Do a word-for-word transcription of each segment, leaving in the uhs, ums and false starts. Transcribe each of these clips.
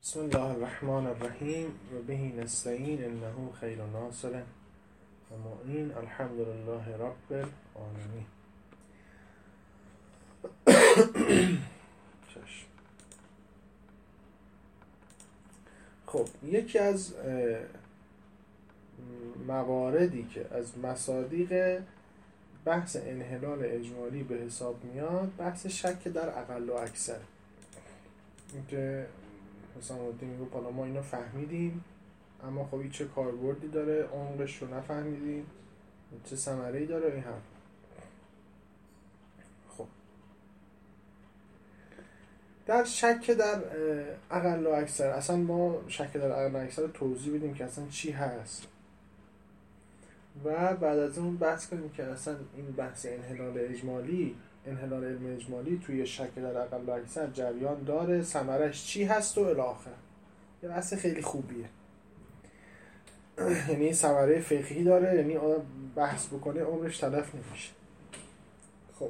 بسم الله الرحمن الرحیم و به نستعین انه خیر ناصر و معین الحمد لله رب العالمین. خب یکی از مواردی که از مصادیق بحث انحلال اجمالی به حساب میاد بحث شک در اقل و اکثر. اینکه مثلا میگو حالا ما اینو فهمیدیم اما خب این چه کاربردی داره، عمقش رو نفهمیدیم، چه ثمره‌ای داره این حرف. خب در شک در اقل و اکثر، اصلا ما شک در اقل و اکثر رو توضیح بدیم که اصلا چی هست و بعد از اون بحث کنیم که اصلا این بحث انحلال اجمالی انحلال علم اجمالی توی شک در اقل و اکثر جریان داره، ثمرش چی هست و الی آخر. یه بحث خیلی خوبیه، یعنی ثمره فقهی داره، یعنی آدم بحث بکنه عمرش تلف نمیشه. خب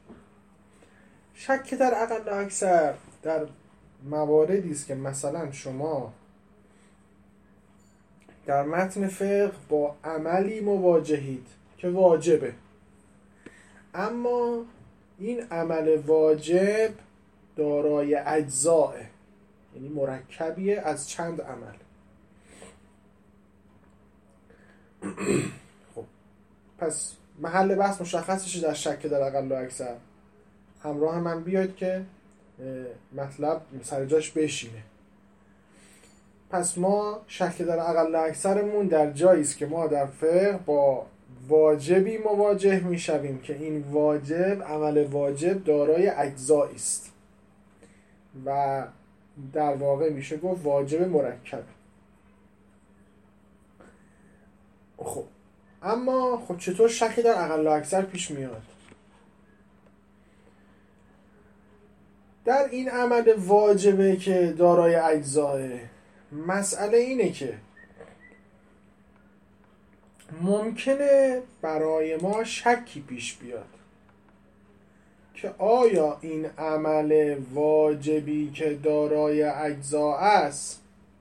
شک در اقل و اکثر در مواردی است که مثلا شما در متن فقه با عملی مواجهید که واجبه، اما این عمل واجب دارای اجزاه، یعنی مرکبیه از چند عمل. خب پس محل بحث مشخصش در شک در اقل و اکثر. همراه من بیاید که مطلب سر جاش بشینه. پس ما شک در اقل و اکثرمون در جایی است که ما در فقه با واجبی مواجه میشویم که این واجب، عمل واجب دارای اجزایی است و در واقع میشه گفت واجب مرکب. خب اما خب چطور شک در اقل و اکثر پیش میاد؟ در این عمل واجبه که دارای اجزاه، مسئله اینه که ممکنه برای ما شکی پیش بیاد که آیا این عمل واجبی که دارای اجزا است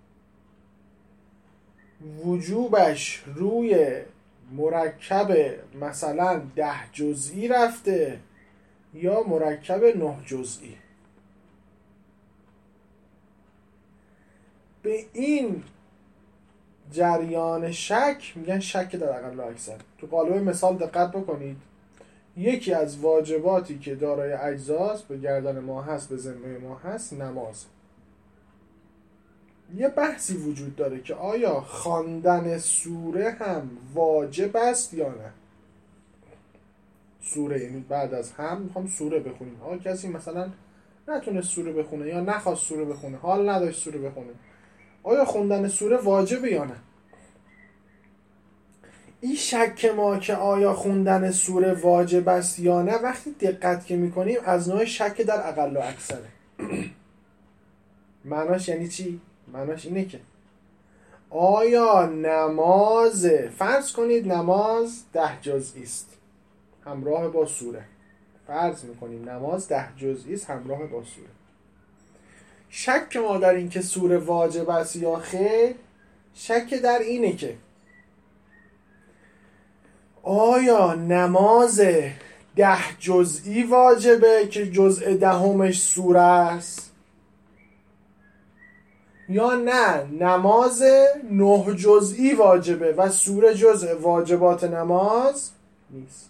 وجوبش روی مرکب مثلا ده جزئی رفته یا مرکب نه جزئی. به این جریان شک میگن شک در اقل و اکثر. تو قالب مثال دقت بکنید، یکی از واجباتی که دارای اجزاست، به گردن ما هست، به ذمه ما هست، نماز. یه بحثی وجود داره که آیا خواندن سوره هم واجب است یا نه. سوره یعنی بعد از هم میخوام سوره بخونیم. آیا کسی مثلا نتونست سوره بخونه یا نخواست سوره بخونه، حال نداشت سوره بخونه، آیا خوندن سوره واجبه یا نه؟ این شک ما که آیا خوندن سوره واجب است یا نه وقتی دقت که میکنیم از نوع شک در اقل و اکثره. معناش یعنی چی؟ معناش اینه که آیا نماز، فرض کنید نماز ده جزئی است همراه با سوره، فرض میکنیم نماز ده جزئی است همراه با سوره، شک ما در این که سوره واجب است یا خیر، شک در اینه که آیا نماز ده جزئی واجبه که جزء دهمش سوره است یا نه نماز نه جزئی واجبه و سوره جزء واجبات نماز نیست.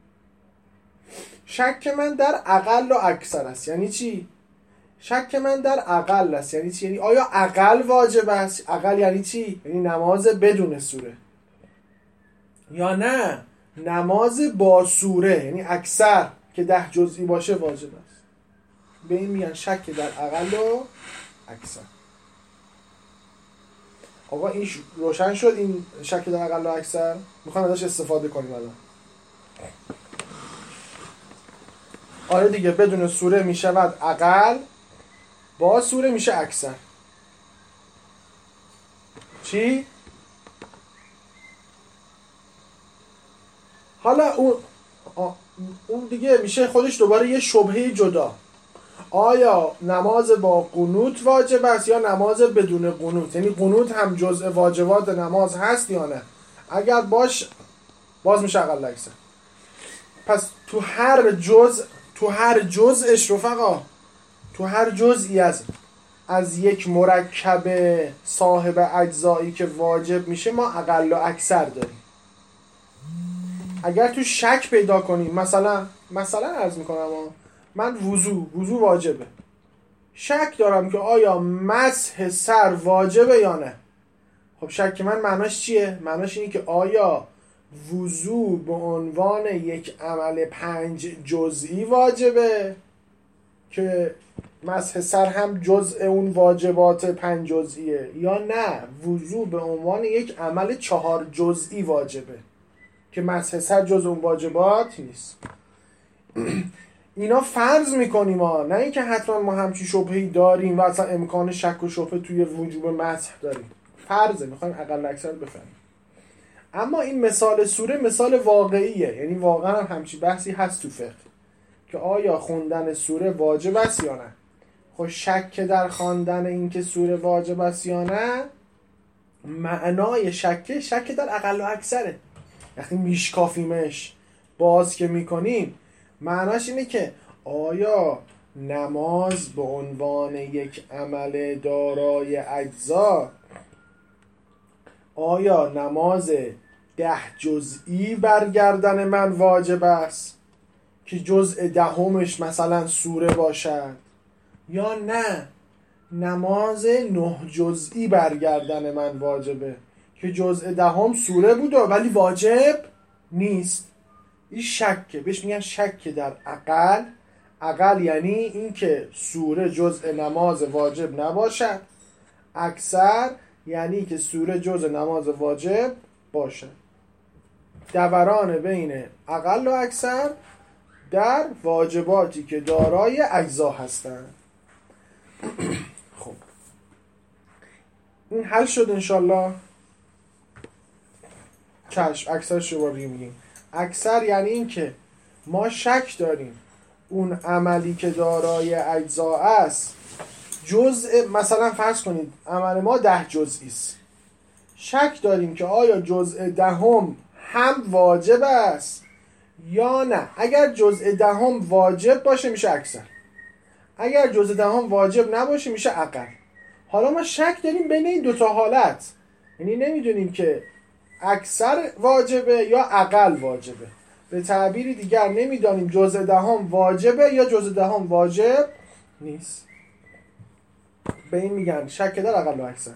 شک من در اقل و اکثر است. یعنی چی؟ شک من در اقل است یعنی چی؟ یعنی آیا اقل واجب است؟ اقل یعنی چی؟ یعنی نماز بدون سوره، یا نه نماز با سوره یعنی اکثر که ده جزئی باشه واجب است. به این میگن شک در اقل و اکثر. آقا این روشن شد این شک در اقل و اکثر؟ میخوام ازش استفاده کنیم الان. آره دیگه، بدون سوره میشود اقل، با سوره میشه اکثر. چی؟ حالا اون اون دیگه میشه خودش دوباره یه شبهه جدا. آیا نماز با قنوت واجب است یا نماز بدون قنوت، یعنی قنوت هم جزء واجبات نماز هست یا نه؟ اگر باش باز میشه اقل اکثر. پس تو هر جزء تو هر جزءش رفقا، تو هر جزئی از از یک مرکب صاحب اجزایی که واجب میشه ما اقل و اکثر داریم. اگر تو شک پیدا کنیم، مثلا مثلا عرض میکنم من وضو وضو واجبه، شک دارم که آیا مسح سر واجبه یا نه. خب شک من معناش چیه؟ معناش اینه که آیا وضو به عنوان یک عمل پنج جزئی واجبه که مسح سر هم جزء اون واجبات پنج جزئیه، یا نه وضو به عنوان یک عمل چهار جزئی واجبه که مسح سر جزء اون واجبات نیست. اینا فرض میکنیم ها، نه اینکه حتما ما همچی شبهه‌ای داریم و اصلا امکان شک و شبهه توی وجوب مسح داریم. فرضه، میخوایم اقل اکثر بفهمیم. اما این مثال سوره مثال واقعیه، یعنی واقعا هم همچی بحثی هست تو فقه که آیا خوندن سوره واجب است یا نه. خب شک در خواندن این که سوره واجب است یا نه، معنای شک شک در اقل و اکثره. وقتی میشکافیمش باز که میکنیم، معناش اینه که آیا نماز به عنوان یک عمل دارای اجزا، آیا نماز ده جزئی برگردن من واجب است که جزء دهمش مثلا سوره باشد، یا نه نماز نه جزئی برگردن من واجبه که جزء دهم سوره بوده ولی واجب نیست. این شکه، بهش میگن شک در اقل. اقل یعنی این که سوره جزء نماز واجب نباشد، اکثر یعنی که سوره جزء نماز واجب باشد. دوران بین اقل و اکثر در واجباتی که دارای اجزا هستند. خب این حل شد انشالله. چشم اکثرش رو میگیم. اکثر یعنی این که ما شک داریم اون عملی که دارای اجزا است جزء، مثلا فرض کنید عمل ما ده جزئی است، شک داریم که آیا جزء دهم هم واجب است یا نه. اگر جزء دهم واجب باشه میشه اکثر، اگر جزء دهم واجب نباشه میشه اقل. حالا ما شک داریم بین این دوتا حالت، یعنی نمیدونیم که اکثر واجبه یا اقل واجبه. به تعبیری دیگر نمیدانیم جزء دهم واجبه یا جزء دهم واجب نیست. به این میگن شک در اقل و اکثر.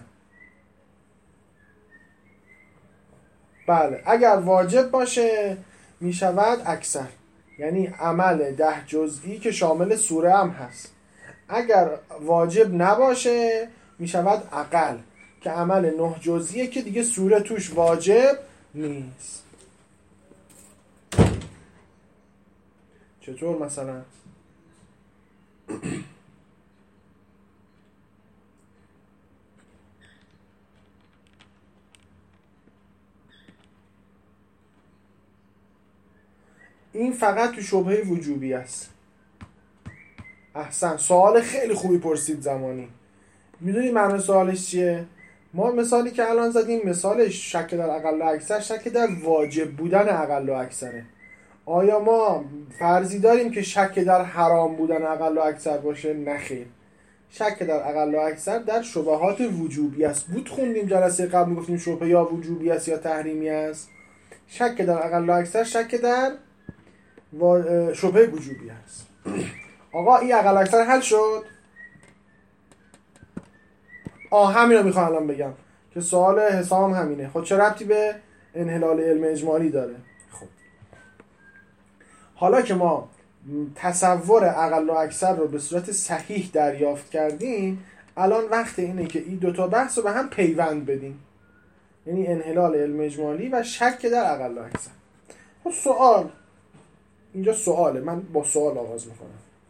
بله، اگر واجب باشه میشود اکثر، یعنی عمل ده جزئی که شامل سوره هم هست. اگر واجب نباشه میشود اقل که عمل نه جزئیه که دیگه سوره توش واجب نیست. چطور مثلا؟ این فقط تو شبهه وجوبی است. احسن، سوال خیلی خوبی پرسید زمانی. میدونی معنی سوالش چیه؟ ما مثالی که الان زدیم مثالش شک در اقل و اکثر، شک در واجب بودن اقل و اکثره. آیا ما فرضی داریم که شک در حرام بودن اقل و اکثر باشه؟ نخیر. شک در اقل و اکثر در شبهات وجوبی است. بود خوندیم جلسه قبل گفتیم شبهه یا وجوبی است یا تحریمی است. شک در اقل و اکثر شک در و... شبهه وجوبی است. آقا این اقل و اکثر حل شد؟ آه همین رو میخوام الان بگم که سوال حسام همینه. خب چه ربطی به انحلال علم اجمالی داره؟ خب حالا که ما تصور اقل و اکثر رو به صورت صحیح دریافت کردیم، الان وقت اینه که این دوتا بحث رو به هم پیوند بدیم، یعنی انحلال علم اجمالی و شک در اقل و اکثر. خب سوال اینجا سواله، من با سوال آغاز میکنم.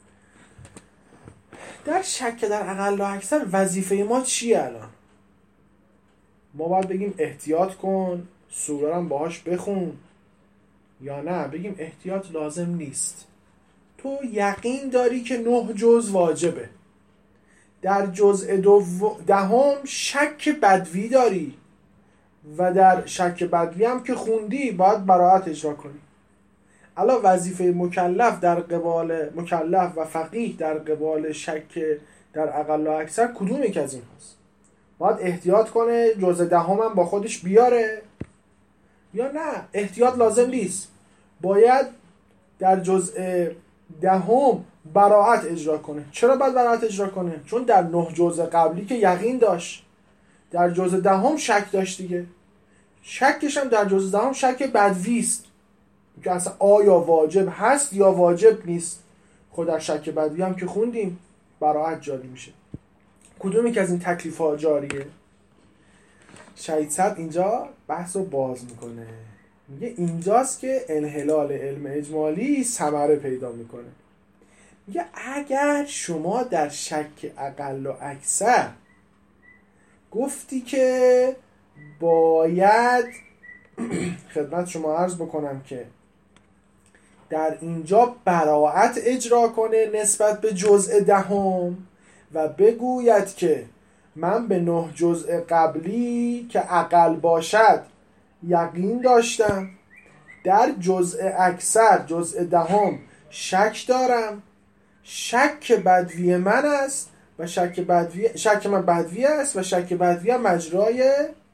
در شک در اقل و اکثر وظیفه ما چیه الان؟ ما باید بگیم احتیاط کن، سوره رو باهاش بخون، یا نه بگیم احتیاط لازم نیست؟ تو یقین داری که نه جز واجبه، در جزء دو دهم شک بدوی داری و در شک بدوی هم که خوندی باید براءت اجرا کنی. الان وظیفه مکلف در قبال مکلف و فقیه در قبال شک در اقل و اکثر کدوم یک از این هست؟ باید احتیاط کنه جزء دهم هم با خودش بیاره یا نه احتیاط لازم نیست، باید در جزء دهم براءت اجرا کنه. چرا باید براءت اجرا کنه؟ چون در نه جزء قبلی که یقین داشت، در جزء دهم شک داشت دیگه. شکش هم در جزء دهم شک بدوی است که اصلا آیا واجب هست یا واجب نیست. خود در شک بدوی هم که خوندیم براءت جاری میشه. کدومی که از این تکلیف ها جاریه؟ شهید صدر اینجا بحث رو باز میکنه، میگه اینجاست که انحلال علم اجمالی ثمره پیدا میکنه. میگه اگر شما در شک اقل و اکثر گفتی که باید خدمت شما عرض بکنم که در اینجا براءت اجرا کنه نسبت به جزء دهم و بگوید که من به نه جزء قبلی که اقل باشد یقین داشتم، در جزء اکثر جزء دهم شک دارم، شک بدوی من است و شک بدوی شک من بدوی است و شک بدوی هم مجرای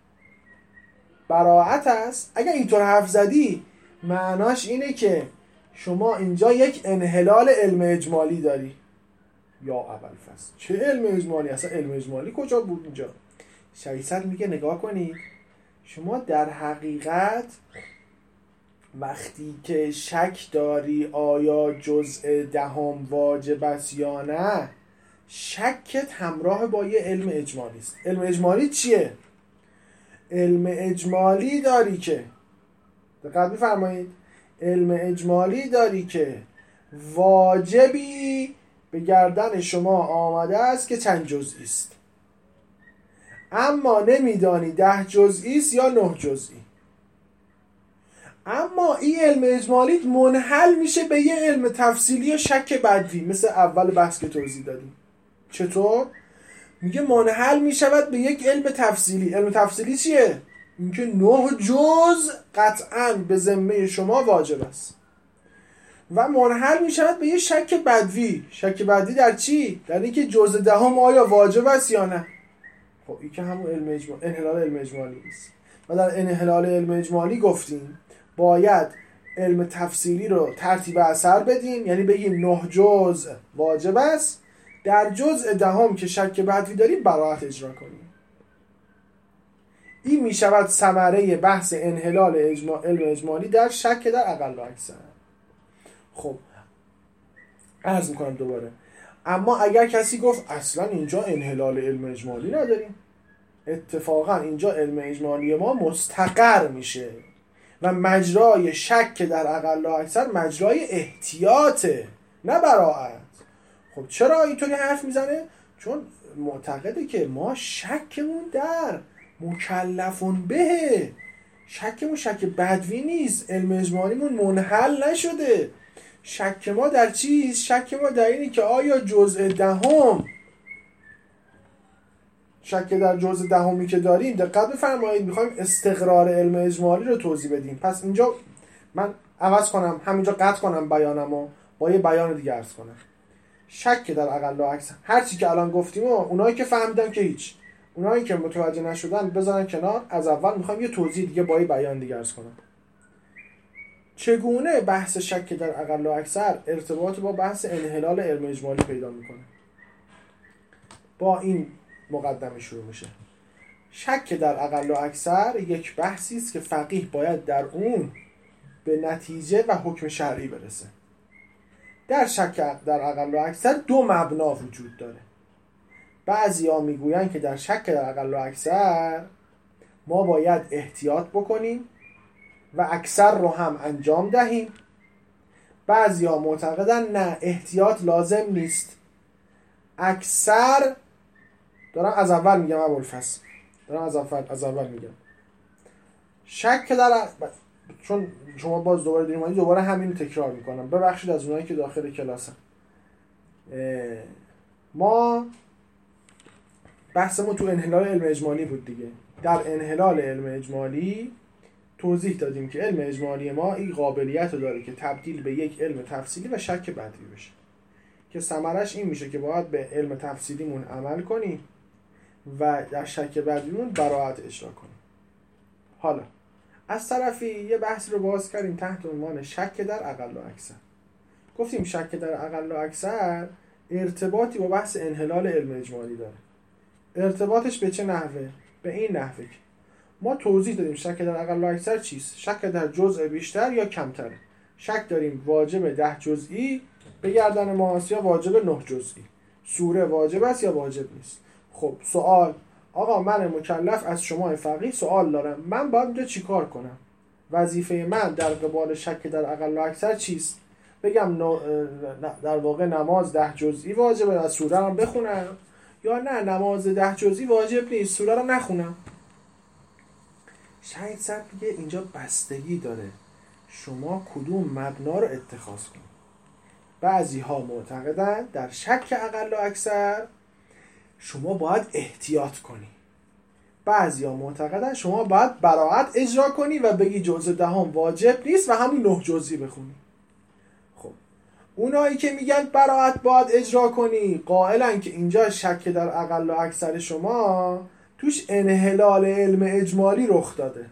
براءت است. اگر اینطور حرف زدی معناش اینه که شما اینجا یک انحلال علم اجمالی داری. یا ابوالفضل چه علم اجمالی؟ اصلا علم اجمالی کجا بود اینجا؟ شهید صدر میگه نگاه کنید، شما در حقیقت وقتی که شک داری آیا جزء دهم واجب است یا نه، شکت همراه با یه علم اجمالی است. علم اجمالی چیه؟ علم اجمالی داری که دقت بفرمایید، علم اجمالی داری که واجبی به گردن شما آمده است که چند جزئی است، اما نمیدانی ده جزئی است یا نه جزئی. اما این علم اجمالی منحل میشه به یه علم تفصیلی یا شک بدوی، مثل اول بحث که توضیح دادیم. چطور؟ میگه منحل میشود به یک علم تفصیلی. علم تفصیلی چیه؟ اینکه نه جز قطعاً به ذمه شما واجب است و منحل میشود به یه شک بدوی. شک بدوی در چی؟ در اینکه جزء دهم آیا واجب است یا نه. خب این که همون علم اجمالی، انحلال علم اجمالی است. و در انحلال علم اجمالی گفتیم باید علم تفصیلی رو ترتیب اثر بدیم، یعنی بگیم نه جزء واجب است، در جزء دهم که شک بدوی داریم براءت اجرا کنیم. این میشود ثمره بحث انحلال اجما... علم اجمالی در شک در اقل و اکثر. خب عرض میکنم دوباره، اما اگر کسی گفت اصلا اینجا انحلال علم اجمالی نداریم، اتفاقا اینجا علم اجمالی ما مستقر میشه و مجرای شک در اقل و اکثر مجرای احتیاطه نه براءت. خب چرا اینطوری حرف میزنه؟ چون معتقده که ما شکمون در مکلفون به، شکمون شک بدوی نیست، علم اجمالیمون منحل نشده. شک ما در چیست؟ شک ما در اینی که آیا جزء دهم، شک در جزء دهمی که داریم، دقت بفرمایید میخوایم استقرار علم اجمالی رو توضیح بدیم. پس اینجا من عوض کنم، همینجا قطع کنم بیانمو با یه بیان دیگه عرض کنم. شک در اقل و اکثر، هر چی که الان گفتیم و اونایی که فهمیدن که هیچ، اونایی که متوجه نشدن بذارن کنار. از اول میخوایم یه توضیح دیگه با یه بیان دیگه عرض کنم. چگونه بحث شک در اقل و اکثر ارتباط با بحث انحلال علم اجمالی پیدا میکنه؟ با این مقدمه شروع میشه. شک در اقل و اکثر یک بحثی است که فقیه باید در اون به نتیجه و حکم شرعی برسه. در شک در اقل و اکثر دو مبنا وجود داره. بعضیا میگویند که در شک در اقل و اکثر ما باید احتیاط بکنیم و اکثر رو هم انجام دهیم. بعضیا معتقدن نه، احتیاط لازم نیست، اکثر، دارم از اول میگم ابوالفضل، دارم از اول از اول میگم، شک در چون شما باز دوباره داریم اومدید دوباره همین رو تکرار میکنم، ببخشید از اونایی که داخل کلاسن. ما بحثمون تو انحلال علم اجمالی بود دیگه. در انحلال علم اجمالی توضیح دادیم که علم اجمالی ما این قابلیت رو داره که تبدیل به یک علم تفصیلی و شک بدوی بشه، که ثمرش این میشه که باید به علم تفصیلیمون عمل کنیم و در شک بدویمون براءت اجرا کنیم. حالا از طرفی یه بحث رو باز کردیم تحت عنوان شک در اقل و اکثر. گفتیم شک در اقل و اکثر ارتباطی با بحث انحلال علم اجمالی داره. ارتباطش به چه نحوه؟ به این نحوه که ما توضیح دادیم شک در اقل و اکثر چیست؟ شک در جزء بیشتر یا کمتره. شک داریم واجب ده جزئی به گردن ماست یا واجب نه جزئی. سوره واجب است یا واجب نیست. خب سوال، آقا من مکلف از شما فقیه سوال دارم، من باید اینجا چیکار کنم؟ وظیفه من در قبال شک در اقل و اکثر چیست؟ بگم در واقع نماز ده جزئی واجبه و سوره رو بخونم، یا نه نماز ده جزئی واجب نیست سوره رو نخونم؟ شاید صاحب میگه اینجا بستگی داره شما کدوم مبنا رو اتخاذ کنید. بعضی ها معتقدن در شک اقل و اکثر شما باید احتیاط کنی، بعضی ها معتقدن شما باید براءت اجرا کنی و بگی جزء دهم واجب نیست و همون نه جزئی بخونی. خب اونایی که میگن براءت باید اجرا کنی قائلن که اینجا شک در اقل و اکثر شما توش انحلال علم اجمالی رخ داده.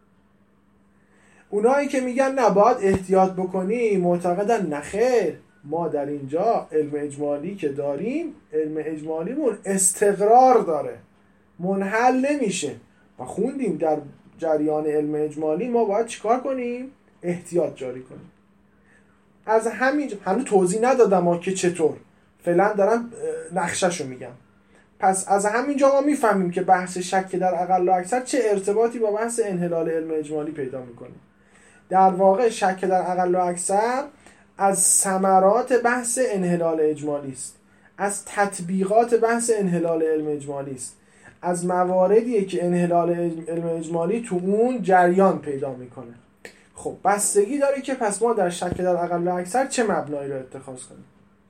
اونایی که میگن نه باید احتیاط بکنی معتقدن نخیر، ما در اینجا علم اجمالی که داریم علم اجمالیمون استقرار داره، منحل نمیشه و خوندیم در جریان علم اجمالی ما باید چیکار کنیم؟ احتیاط جاری کنیم. از همین هنوز توضیح ندادم ما که چطور، فعلا دارم نقشه‌شو میگم. پس از همینجا ما میفهمیم که بحث شک در اقل و اکثر چه ارتباطی با بحث انحلال علم اجمالی پیدا میکنه. در واقع شک در اقل و اکثر از ثمرات بحث انحلال اجمالی است، از تطبیقات بحث انحلال علم اجمالی است، از مواردیه که انحلال علم اجمالی تو اون جریان پیدا میکنه. خب بستگی داره که پس ما در شک در اقل و اکثر چه مبنایی رو اتخاذ کنیم.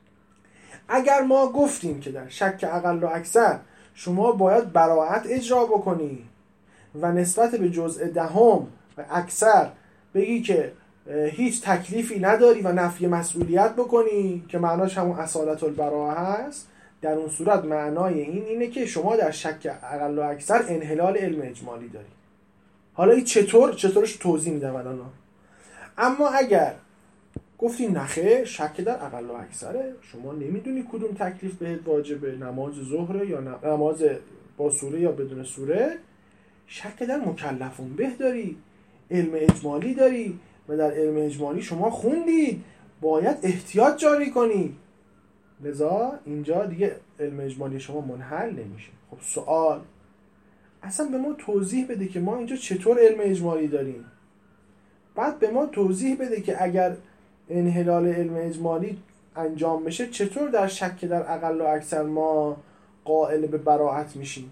اگر ما گفتیم که در شک اقل و اکثر شما باید براءت اجرا بکنی و نسبت به جزء دهم و اکثر بگی که هیچ تکلیفی نداری و نفی مسئولیت بکنی که معناش همون اصالت البراءه هست، در اون صورت معنای این اینه که شما در شک اقل و اکثر انحلال علم اجمالی داری. حالا این چطور چطورش توضیح میدم الان. اما اگر گفتی نخه شک در اقل و اکثره، شما نمیدونی کدوم تکلیف بهت واجبه، نماز ظهر یا نماز با سوره یا بدون سوره، شک در مکلفون به داری، علم اجمالی داری و در علم اجمالی شما خوندید باید احتیاط جاری کنی، لذا اینجا دیگه علم اجمالی شما منحل نمیشه. خب سوال، اصلا به ما توضیح بده که ما اینجا چطور علم اجمالی داریم، بعد به ما توضیح بده که اگر انحلال علم اجمالی انجام بشه چطور در شک در اقل و اکثر ما قائل به براءت میشیم.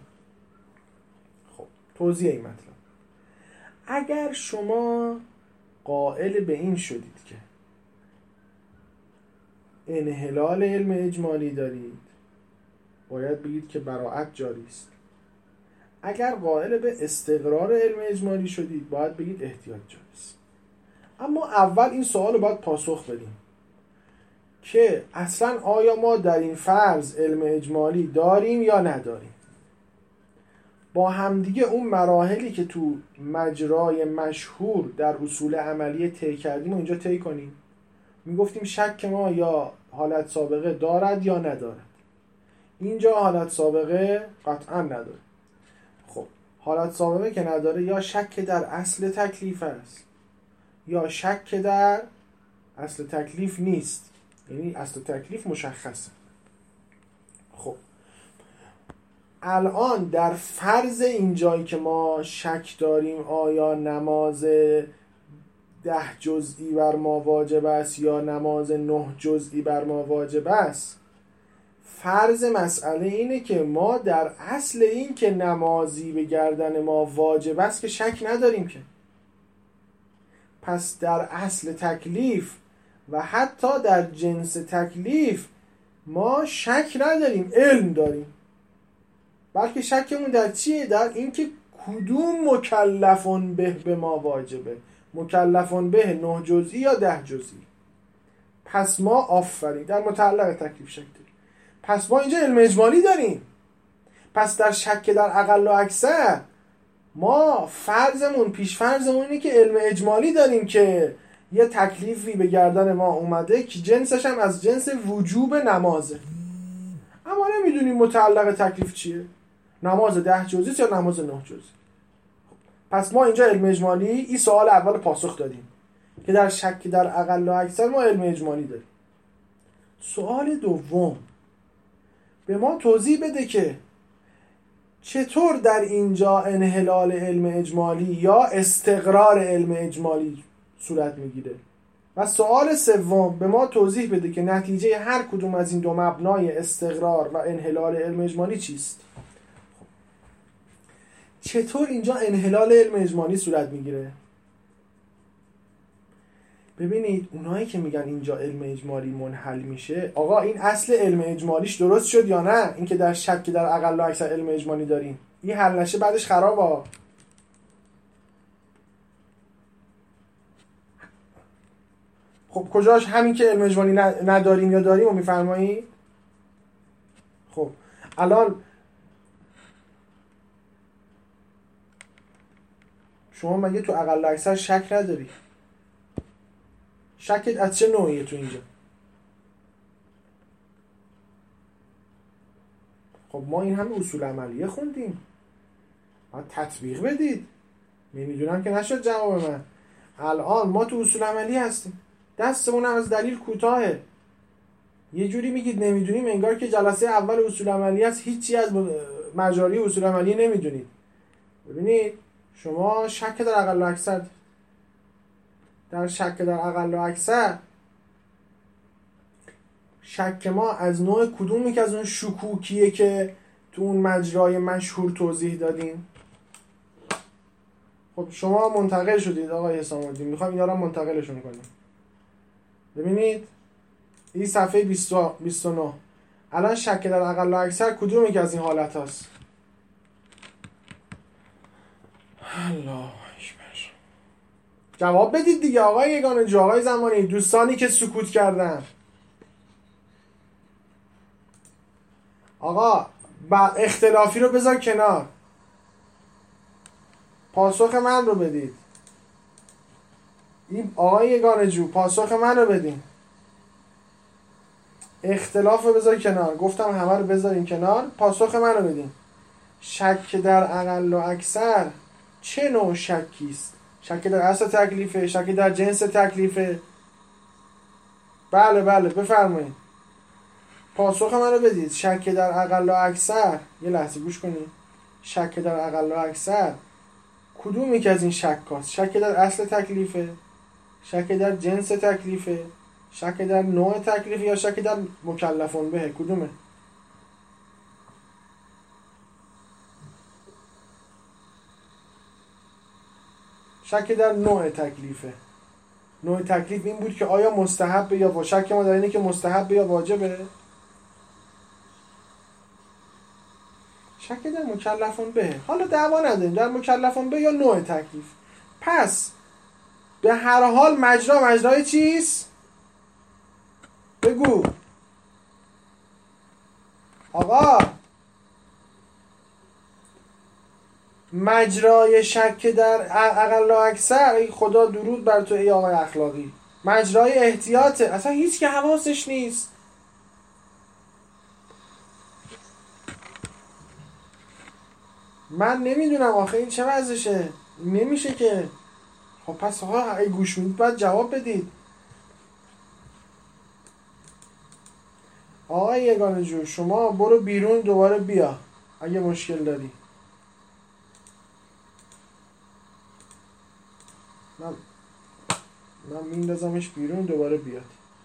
خب توضیح این مطلب، اگر شما قائل به این شدید که انحلال علم اجمالی دارید باید بگید که براءت جاری است. اگر قائل به استقرار علم اجمالی شدید باید بگید احتیاط جاری است. اما اول این سوال رو باید پاسخ بدیم که اصلا آیا ما در این فرض علم اجمالی داریم یا نداریم. با همدیگه اون مراحلی که تو مجرای مشهور در اصول عملیه طی کردیم و اینجا طی کنیم. میگفتیم شک ما یا حالت سابقه دارد یا ندارد. اینجا حالت سابقه قطعا نداره. خب حالت سابقه که نداره یا شک در اصل تکلیف است یا شک در اصل تکلیف نیست، یعنی اصل تکلیف مشخصه. خب الان در فرض اینجایی که ما شک داریم آیا نماز ده جزئی بر ما واجب است یا نماز نه جزئی بر ما واجب است، فرض مسئله اینه که ما در اصل این که نمازی به گردن ما واجب است که شک نداریم که. پس در اصل تکلیف و حتی در جنس تکلیف ما شک نداریم، علم داریم. بلکه شکمون در چیه؟ در اینکه کدوم مکلفون به به ما واجبه، مکلفون به نه جزئی یا ده جزئی. پس ما آفرین در متعلق تکلیف شک داریم. پس ما اینجا علم اجمالی داریم. پس در شک در اقل و اکثر ما فرضمون پیش فرضمون اینه که علم اجمالی داریم که یه تکلیفی به گردن ما اومده که جنسش هم از جنس وجوب نمازه، اما نمیدونیم متعلق تکلیف چیه، نماز ده جزئی یا نماز نه جزئی. پس ما اینجا علم اجمالی این سوال اول پاسخ دادیم که در شک در اقل و اکثر ما علم اجمالی داریم. سوال دوم، به ما توضیح بده که چطور در اینجا انحلال علم اجمالی یا استقرار علم اجمالی صورت میگیره. و سوال سوم، به ما توضیح بده که نتیجه هر کدوم از این دو مبنای استقرار و انحلال علم اجمالی چیست. چطور اینجا انحلال علم اجمالی صورت میگیره؟ ببینید اونایی که میگن اینجا علم اجمالی منحل میشه، آقا این اصل علم اجمالیش درست شد یا نه؟ اینکه در شک در اقل و اکثر علم اجمالی داریم، این حل نشه بعدش خرابه. خب کجاش همین که علم اجمالی نداریم یا داریم رو میفرمایی؟ خب الان شما مگه تو اقل و اکثر شک نداری؟ شکت از چه نوعیه تو اینجا؟ خب ما این همه اصول عملیه خوندیم، باید تطبیق بدید. نمیدونم که نشد جواب من. الان ما تو اصول عملی هستیم، دستمون هم از دلیل کوتاهه. یه جوری میگید نمیدونیم انگار که جلسه اول اصول عملی هست هیچی از مجاری اصول عملی نمیدونید. ببینید شما شک در اقل و اکثر، در شک در اقل و اکثر شک ما از نوع کدومی که از اون شکوکیه که تو اون مجرای مشهور توضیح دادیم؟ خب شما منتقل شدید آقای حسام الدین، میخوام اینا رو منتقلشون کنیم. ببینید این صفحه بیست و نه، الان شک در اقل و اکثر کدومی که از این حالت هست؟ الله اکبر، جواب بدید دیگه آقای یگانه جو، آقای زمانی، دوستانی که سکوت کردن. آقا با اختلافی رو بذار کنار، پاسخ من رو بدید. این آقای یگانه جو پاسخ من رو بدین. اختلاف رو بذار کنار، گفتم همه رو بذارین کنار، پاسخ من رو بدین. شک در اقل و اکثر چه نوع شکیست؟ شک در اصل تکلیفه؟ شک در جنس تکلیفه؟ بله بله بفرمایید پاسخ من رو بدید. شک در اقل و اکثر، یه لحظه گوش کنید، شک در اقل و اکثر کدومی که از این شک هست؟ شک در اصل تکلیفه؟ شک در جنس تکلیفه؟ شک در نوع تکلیفه یا شک در مکلفون به؟ کدومه؟ شک در نوع تکلیفه. نوع تکلیف این بود که آیا مستحب یا واجب. شک ما در اینه که مستحب یا واجبه. شک در مکلفون به، حالا دعوا نداریم در مکلفون به یا نوع تکلیف. پس به هر حال مجرا مجرای چیست؟ بگو آقا. مجرای شک در اقل و اکثر، ای خدا درود بر تو ای آقای اخلاقی، مجرای احتیاطه، اصلا هیچ که حواسش نیست. من نمیدونم آخه این چه وضعشه، نمیشه که. خب پس آقا اگه گوش میدید باید جواب بدید. آقای یگانه جو شما برو بیرون دوباره بیا اگه مشکل داری. من من میندازمش بیرون دوباره بیاد.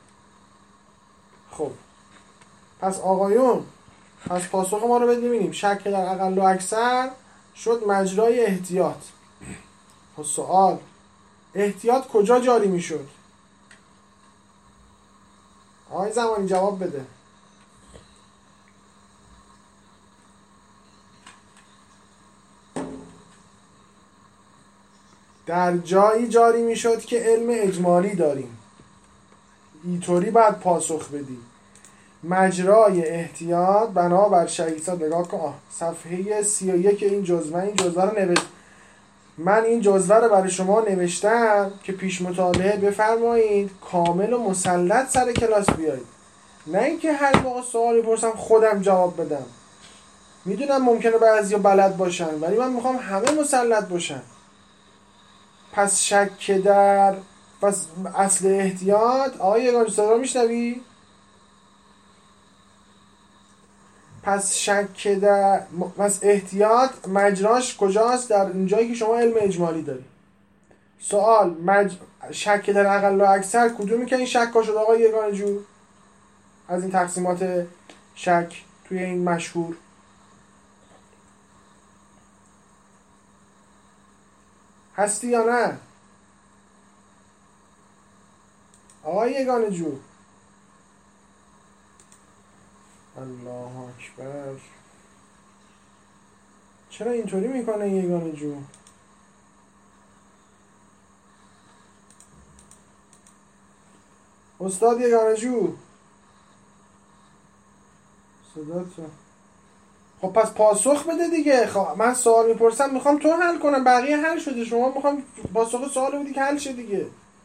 خب پس آقایون، پس پاسخ ما رو بدیم. شک در اقل و اکثر شد مجرای احتیاط. خب سوال احتیاط کجا جاری میشد؟ آقای زمانی جواب بده. در جایی جاری میشد که علم اجمالی داریم. اینطوری باید پاسخ بدی. مجرای احتیاط بنابر شهیسا نگاه کن. صفحه سی و یک این جزوه این جزوه رو نوشت. من این جزوه رو برای شما نوشتم که پیش مطالعه بفرمایید، کامل و مسلط سر کلاس بیایید، نه اینکه هر موقع سوالی پرسم خودم جواب بدم. میدونم ممکنه بعضیا بلد باشن ولی من میخوام همه مسلط باشن. پس شک در پس اصل احتیاط، آقای یگانجی صدا میشنوی؟ پس شک در پس احتیاط مجراش کجاست؟ در اینجایی که شما علم اجمالی داری. سوال مج... شک در اقل و اکثر کدومی که این شک شد آقای یگانجی از این تقسیمات شک توی این مشهور؟ هستی یا نه آقای یگانه جو؟ الله اکبر، چرا اینطوری میکنه یگانه جو؟ استاد یگانه جو صدا تو. خب پس پاسخ بده دیگه. خب من سوال میپرسم میخوام تو حل کنم، بقیه حل شده، شما میخوام پاسخ سوال بدی که حل شه دیگه.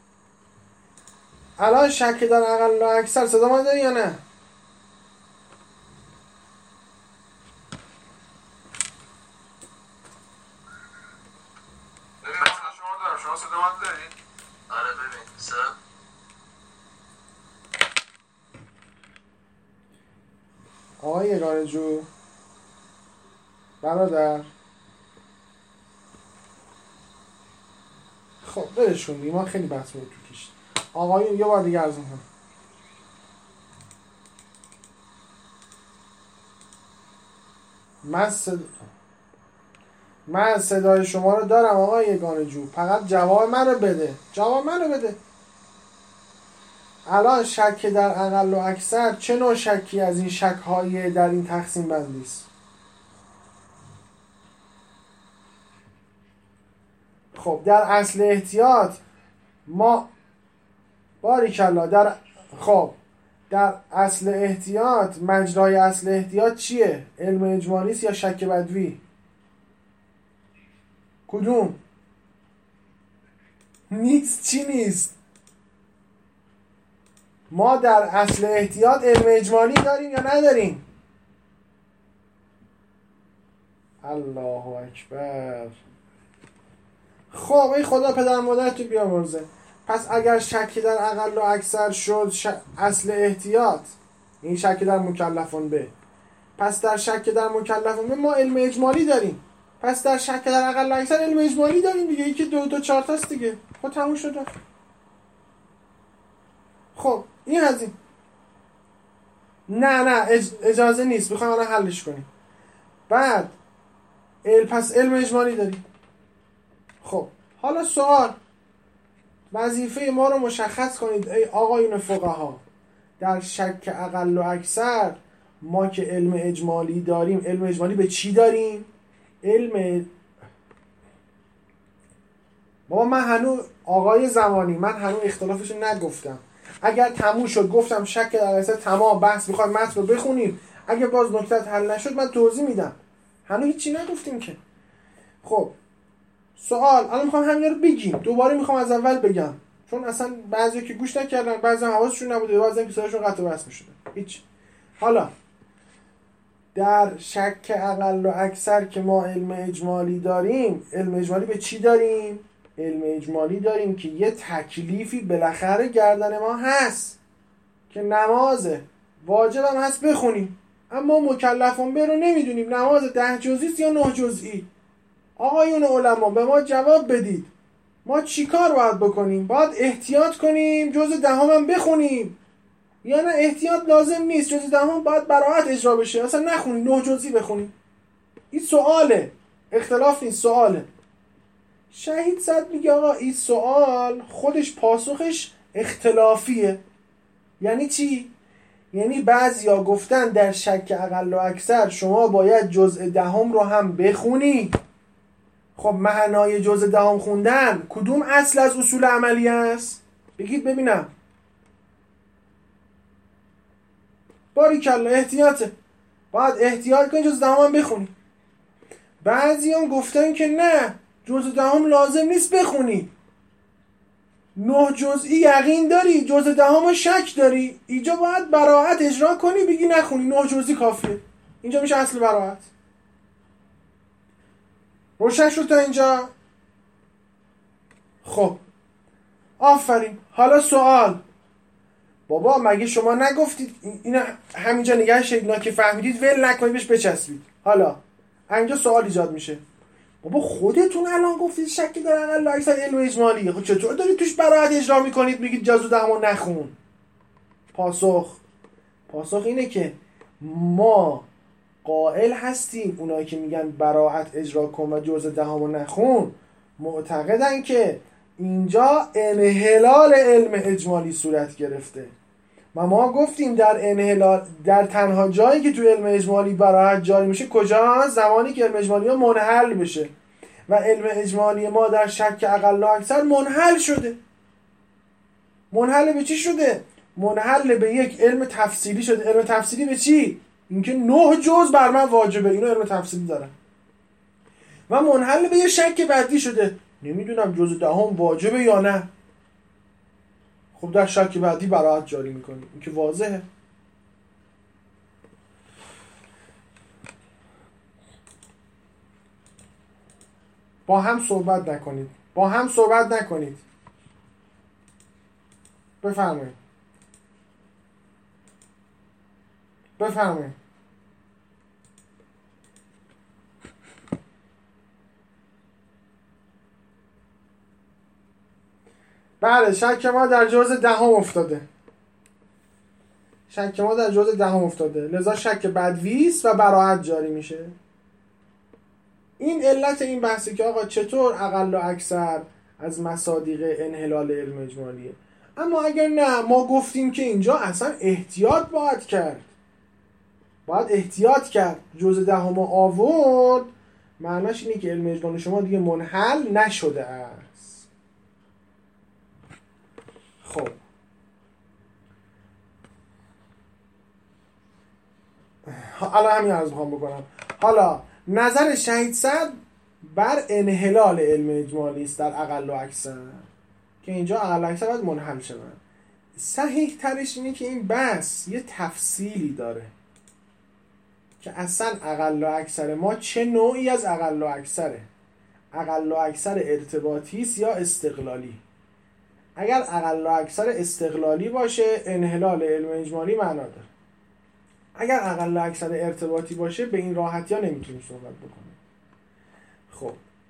الان شک در اقل و اکثر صدا من داری یا نه؟ شما صدا من دارید؟ آره ببین صدا آقای یگانه جو برادر، خب برش کن ما خیلی بحث بود تو کشید. آقایون یه بار دیگه عرض می‌کنم من صد... من صدای شما رو دارم آقای یگانه جو، فقط جواب من رو بده. جواب من رو بده. الان شک در اقل و اکثر چه نوع شکی از این شک های در این تقسیم بندی است؟ خب در اصل احتیاط ما باریکلا در خب در اصل احتیاط مجرای اصل احتیاط چیه؟ علم اجمالی است یا شک بدوی؟ کدوم؟ نیست. چی نیست؟ ما در اصل احتیاط علم اجمالی داریم یا نداریم؟ الله اکبر. خب ای خدا پدر مادرتو بیامرزه. پس اگر شک در اقل و اکثر شد ش... اصل احتیاط، این شک در مکلفون به، پس در شک در مکلفون به ما علم اجمالی داریم. پس در شک در اقل و اکثر علم اجمالی داریم دیگه. یکی دو دو چهار تاست دیگه. خب تموم شده. خب این از این. نه نه اج... اجازه نیست، میخوایم الان حلش کنیم. بعد ال... پس علم اجمالی داریم. خب حالا سوال، وظیفه ما رو مشخص کنید ای آقایون فقها. در شک اقل و اکثر ما که علم اجمالی داریم، علم اجمالی به چی داریم؟ علم بابا من هنوز آقای زمانی من هنوز اختلافشو نگفتم. اگر تموم شد گفتم شک در اکثر تمام بحث، میخوایم متن رو بخونیم، اگه باز نکته حل نشد من توضیح میدم. هنوز هیچی نگفتیم که. خب سوال الان میخوام همینا رو بگیم، دوباره میخوام از اول بگم چون اصلا بعضیا که گوش نکردن، بعضیا حواسشون نبوده، بعضیا که صداشون قطع و وصل میشده. هیچ. حالا در شک اقل و اکثر که ما علم اجمالی داریم، علم اجمالی به چی داریم؟ علم اجمالی داریم که یه تکلیفی بالاخره گردن ما هست که نمازه، واجبم هست بخونیم، اما مکلفون به رو نمیدونیم نماز ده جزئی یا نه جزئی. آقایون علما به ما جواب بدید، ما چی کار باید بکنیم؟ باید احتیاط کنیم جز دهم هم بخونیم یا نه احتیاط لازم نیست، جز دهم باید براحت اجرا بشه اصلا نخونیم، نه جزئی بخونیم؟ این سواله، اختلاف نیست، سواله. شهید صد میگه آقا این سوال خودش پاسخش اختلافیه. یعنی چی؟ یعنی بعضیا گفتن در شک اقل و اکثر شما باید جزء دهم رو هم بخونی. خب معنای جزء دهم خوندن کدوم اصل از اصول عملی است؟ بگید ببینم. باریکلا احتیاطه، باید احتیاط کنی جزء دهم هم بخونی. بعضیان گفتن که نه، جزء دهم لازم نیست بخونی، نه جزئی یقین داری، جزء دهم شک داری، اینجا باید براءت اجرا کنی بگی نخونی، نه جزئی کافیه. اینجا میشه اصل براءت. روشن شد تا اینجا؟ خب آفرین. حالا سوال، بابا مگه شما نگفتید اینا همینجا نگه شیدنا که فهمیدید ول نکنید بهش بچسبید؟ حالا اینجا سوال ایجاد میشه، بابا خودتون الان گفتید شکی در اقل و اکثر علم اجمالیه، خب چطور دارید توش براءت اجرا میکنید میگید جزء دهم نخون؟ پاسخ پاسخ اینه که ما قائل هستیم اونایی که میگن براءت اجرا کن و جزء دهم نخون معتقدن که اینجا انحلال علم اجمالی صورت گرفته و ما گفتیم در انحلال در تنها جایی که تو علم اجمالی براءت جاری میشه کجا؟ زمانی که علم اجمالی ها منحل بشه و علم اجمالی ما در شک اقل و اکثر منحل شده. منحل به چی شده؟ منحل به یک علم تفصیلی شده. علم تفصیلی به چی؟ اینکه نه جز بر من واجبه، اینو علم تفصیلی داره. و منحل به یک شک بعدی شده، نمیدونم جزء دهم واجبه یا نه. خب در شک بعدی براءت جاری میکنی، این که واضحه. با هم صحبت نکنید، با هم صحبت نکنید. بفرمایید بفرمایید. بله، شک ما در جزء دهم افتاده. شک ما در جزء دهم افتاده، لذا شک بدویست و براءت جاری میشه. این علت این بحثی که آقا چطور اقل و اکثر از مصادیق انحلال علم اجمالیه. اما اگر نه، ما گفتیم که اینجا اصلا احتیاط باید کرد، باید احتیاط کرد، جزء دهم آورد، معناش اینه که علم اجمالی شما دیگه منحل نشده است. خب حالا همین عرض میخوام بکنم. حالا نظر شهید صد بر انحلال علم اجمالی است در اقل و اکثر، که اینجا اقل و اکثر باید منحل شدن. صحیح ترش اینه که این بحث یه تفصیلی داره که اصلا اقل و اکثر ما چه نوعی از اقل و اکثره. اقل و اکثر ارتباطی است یا استقلالی. اگر اقل و اکثر استقلالی باشه انحلال علم اجمالی معنا داره. اگر اقل و اکثر ارتباطی باشه به این راحتی ها نمیتونیم صحبت بکنیم. خب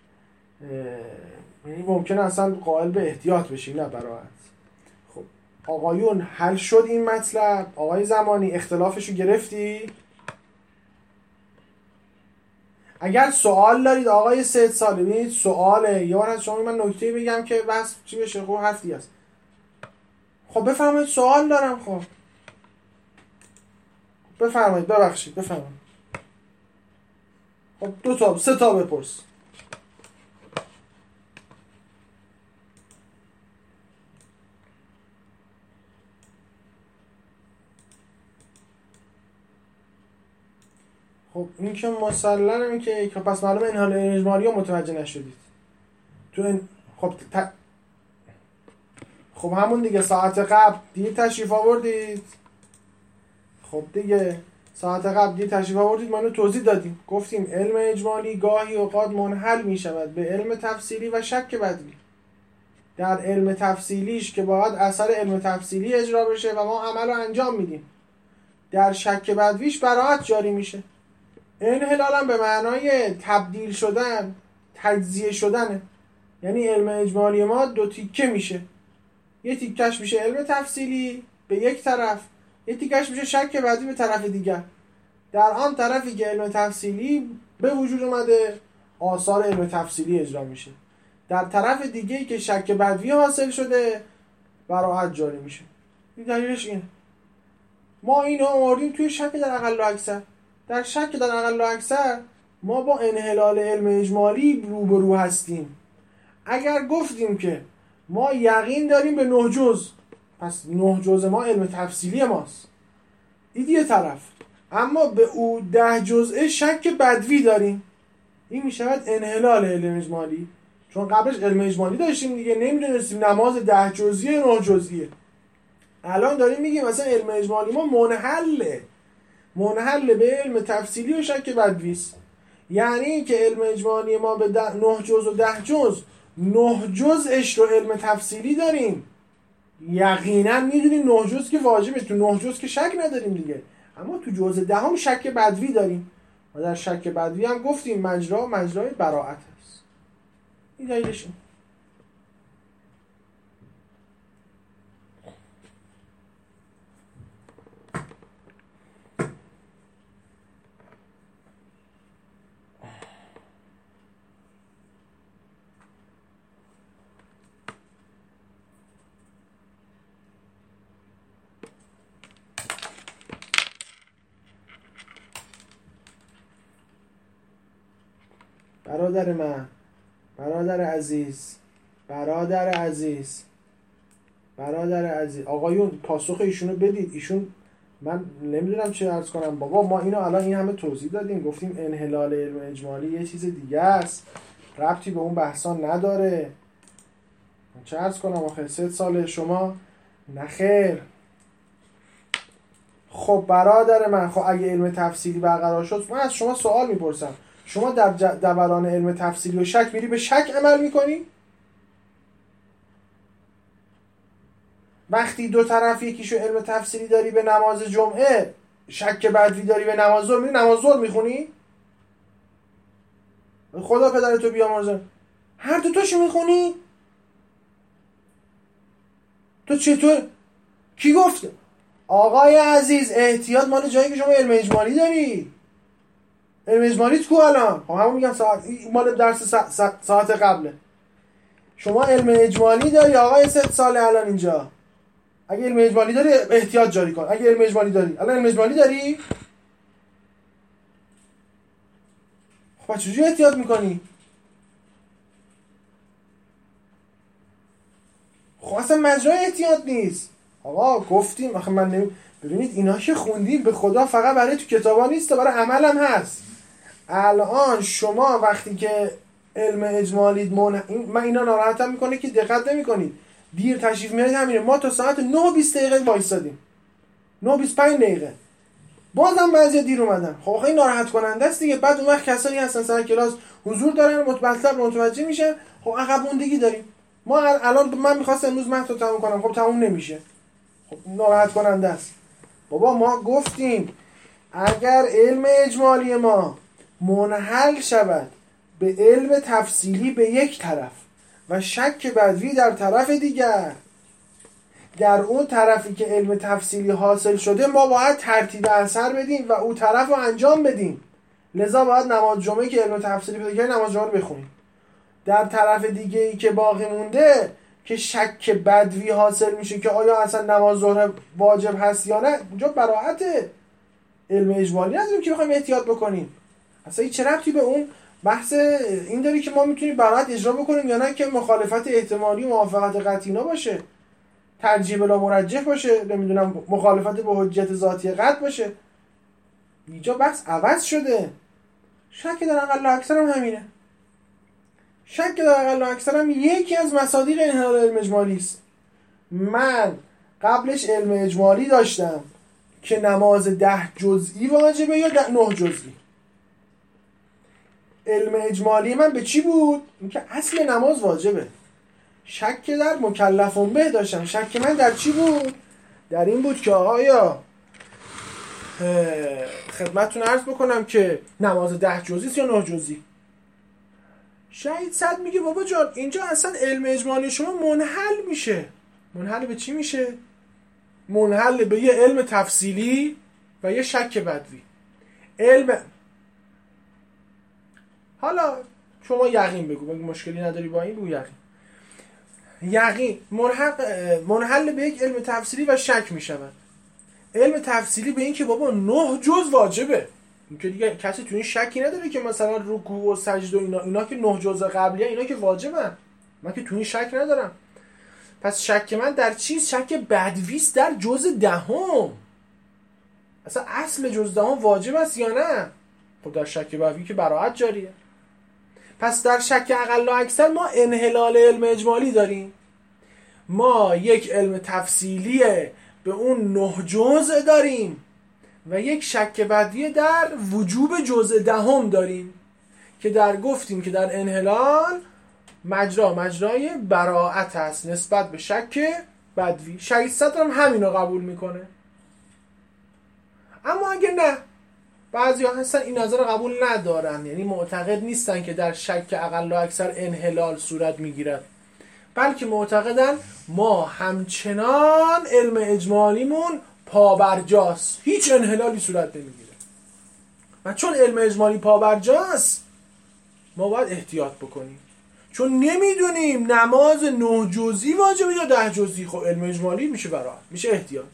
یعنی ممکنه اصلا قائل به احتیاط بشی نه براحت. خب آقایون حل شد این مطلب؟ آقای زمانی اختلافشو گرفتی؟ اگر سوال دارید آقای سید سالی، ببینید سواله، یه بار از شما من نکته بگم که بس چی بشه، خب حرفی هست. خب بفرمایید سوال دارم. خب بفرمایید، ببخشید بفرمایید. خب دو تا سه تا بپرس. خب این که مسلمه که پس معلومه انحلال اجمالی ها متوجه نشدید تو این. خب ت... خب همون دیگه ساعت قبل دیگه تشریف آوردید. خب دیگه ساعت قبل دیگه تشریف آوردید، ما اینو توضیح دادیم، گفتیم علم اجمالی گاهی اوقات منحل می شود به علم تفصیلی و شک بدوی. در علم تفصیلیش که باید اثر علم تفصیلی اجرا بشه و ما عمل رو انجام میدیم، در شک بدویش براءت جاری میشه. انحلال هم به معنای تبدیل شدن، تجزیه شدنه. یعنی علم اجمالی ما دو تیکه میشه، یه تیکش میشه علم تفصیلی به یک طرف، یه تیکش میشه شک بدوی به طرف دیگر. در آن طرفی که علم تفصیلی به وجود اومده آثار علم تفصیلی اجرا میشه، در طرف دیگه ای که شک بدوی حاصل شده براعت جاری میشه. این دلیلش اینه. ما اینو آوردیم توی شک در اقل و اکثر. در شک در اقل و اکثر ما با انحلال علم اجمالی روبرو هستیم. اگر گفتیم که ما یقین داریم به نه جز، پس نه جز ما علم تفصیلی ماست، این یه طرف. اما به او ده جزء شک بدوی داریم، این میشود انحلال علم اجمالی. چون قبلش علم اجمالی داشتیم دیگه، نمیدونستیم نماز ده جزئیه نه جزئیه. الان داریم میگیم مثلا علم اجمالی ما منحله منحل به علم تفصیلی و شک بدویست. یعنی این که علم اجمالی ما به نه جز و ده جز، نه جزش رو علم تفصیلی داریم، یقینا میدونیم نه جز که واجبه، تو نه جز که شک نداریم دیگه. اما تو جزء دهم شک بدوی داریم و در شک بدوی هم گفتیم مجرا مجرای براعت هست. این دلیلش. برادر من، برادر عزیز، برادر عزیز، برادر عزیز، آقایون پاسخ ایشونو بدید. ایشون من نمیدونم چه عرض کنم. بابا ما اینو الان این همه توضیح دادیم، گفتیم انحلال علم اجمالی یه چیز دیگه است، ربطی به اون بحثا نداره. چه عرض کنم آخه سه سال شما نخیر. خب برادر من، خب اگه علم تفصیلی برقرار شد، من از شما سوال میپرسم، شما در دوران علم تفصیلی و شک میری به شک عمل میکنی؟ وقتی دو طرف یکیشو علم تفصیلی داری به نماز جمعه، شک بدوی داری به نماز ظهر، میری نماز ظهر میخونی؟ خدا پدرتو بیامرزه، هر دو تاشو میخونی؟ تو چطور؟ کی گفته؟ آقای عزیز احتیاط مال جایی که شما علم اجمالی داری. علم اجمالی تو الان خب همون میگم ساعت مال درس سا... سا... ساعت قبله. شما علم اجمالی داری آقای سه ساله الان اینجا. اگه علم اجمالی داری احتیاط جاری کن. اگه علم اجمالی داری الان علم اجمالی داری، خب چجوری احتیاط میکنی؟ خب اصلا مجرای احتیاط نیست. آقا گفتیم آخه من نمی... ببینید اینا که خوندیم به خدا فقط برای تو کتابا نیست، برای عمل هم هست. الان شما وقتی که علم اجمالی من, من اینا ناراحتم میکنه که دقت نمیکنید، دیر تشریف میارید. همینه ما تا ساعت نه و بیست دقیقه وایسادیم، نه و بیست و پنج دقیقه، بازم بعضی دیر اومدن. خب خیلی ناراحت کننده است دیگه. بعد اون وقت کسایی هستن سر کلاس حضور دارن، مطلب متوجه میشن، خب عقب موندگی داریم. ما الان من می‌خواستم امروز متن رو تموم کنم، خب تموم نمیشه، خب ناراحت کننده است. بابا ما گفتیم اگر علم اجمالی ما منحل شود به علم تفصیلی به یک طرف و شک بدوی در طرف دیگر، در اون طرفی که علم تفصیلی حاصل شده ما باید ترتیب اثر بدیم و اون طرف رو انجام بدیم. لذا باید نماز جمعه که علم تفصیلی پیدا کردیم نماز جمعه رو بخونیم. در طرف دیگه ای که باقی مونده که شک بدوی حاصل میشه که آیا اصلا نماز ظهر واجب هست یا نه، اونجا براعت علم اجمالی نداریم که بخوایم احتیاط بکنیم. اصلا چه ربطی به اون بحث این داری که ما میتونیم براعت اجرا بکنیم یا نه، که مخالفت احتمالی و موافقت قطعی باشه، ترجیح بلا مرجح باشه، نمیدونم مخالفت با حجت ذاتی قطع باشه. اینجا بحث عوض شده. شک در اقل و اکثر هم همینه. شک در اقل و اکثر هم یکی از مصادیق انحلال علم اجمالی است. من قبلش علم اجمالی داشتم که نماز ده جزئی واجبه یا نه جزئی. علم اجمالی من به چی بود؟ اینکه اصل نماز واجبه. شک در مکلفون به داشتم. شک من در چی بود؟ در این بود که آیا خدمتتون عرض بکنم که نماز ده جزئی یا نه جزئی. شهید صد میگه بابا جان اینجا اصلا علم اجمالی شما منحل میشه. منحل به چی میشه؟ منحل به یه علم تفصیلی و یه شک بدوی. علم حالا شما یقین بگو، بگو مشکلی نداری با این، بگو یقین. یقین منحق منحل به یک علم تفصیلی و شک می شود. علم تفصیلی به این که بابا نه جز واجبه، این که دیگه کسی تو این شکی نداره که مثلا رکوع و سجده و اینا اینا که نه جز قبلیه، اینا که واجبن، من که تو این شک ندارم. پس شک من در چیز؟ شک بدویست در جز دهم. اصلا اصل جز دهم واجب است یا نه؟ خب در شک بدوی که براعت جاریه. پس در شک اقل و اکثر ما انحلال علم اجمالی داریم، ما یک علم تفصیلیه به اون نه جزء داریم و یک شک بدوی در وجوب جزء دهم داریم که در گفتیم که در انحلال مجرا مجرای براعت است نسبت به شک بدوی. شهید صدر هم همینو قبول میکنه. اما اگه نه، بعضی ها هستن این نظر قبول ندارن، یعنی معتقد نیستن که در شک اقل و اکثر انحلال صورت میگیرد، بلکه معتقدن ما همچنان علم اجمالیمون پابرجاست، هیچ انحلالی صورت نمیگیره. و چون علم اجمالی پابرجاست ما باید احتیاط بکنیم، چون نمیدونیم نماز نه جزئی واجبه یا ده جزئی. خب علم اجمالی میشه برای میشه احتیاط.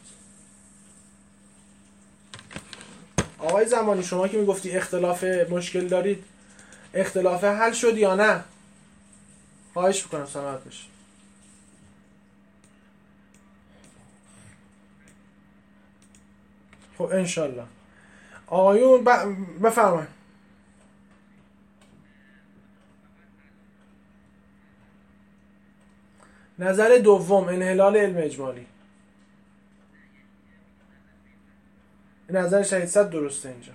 آقای زمانی شما که میگفتی اختلاف مشکل دارید، اختلاف حل شد یا نه؟ خواهش میکنم سلامت باشید. خب انشالله. آقایون ب... بفرمایید. نظر دوم انحلال علم اجمالی. نظر شهید صد درسته اینجا.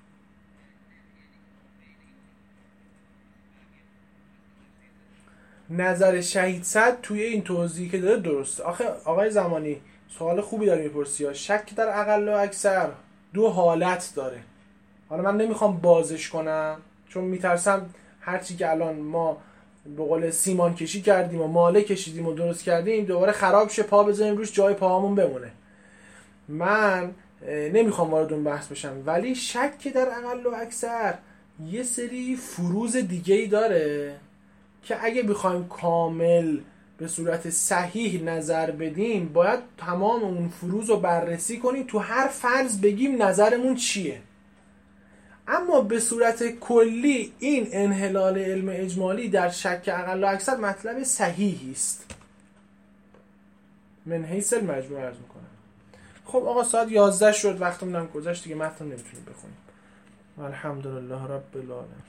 نظر شهید صد توی این توضیحی که داره درسته. آخه آقای زمانی سوال خوبی داری میپرسی ها. شک در اقل و اکثر دو حالت داره. حالا من نمیخوام بازش کنم چون میترسم هرچی که الان ما به قول سیمان کشی کردیم و ماله کشیدیم و درست کردیم دوباره خراب شه، پا بزنیم روش جای پاهامون بمونه. من نمیخوام وارد اون بحث بشم، ولی شک در اقل و اکثر یه سری فروض دیگه‌ای داره که اگه بخوایم کامل به صورت صحیح نظر بدیم باید تمام اون فروض رو بررسی کنیم، تو هر فرض بگیم نظرمون چیه. اما به صورت کلی این انحلال علم اجمالی در شک اقل و اکثر مطلب صحیحی است. من حیث المجموع عرض میکنم. خب آقا ساعت یازده شد، وقتمون هم گذشت دیگه، متن نمیتونیم بخونیم. الحمدلله رب العالمین.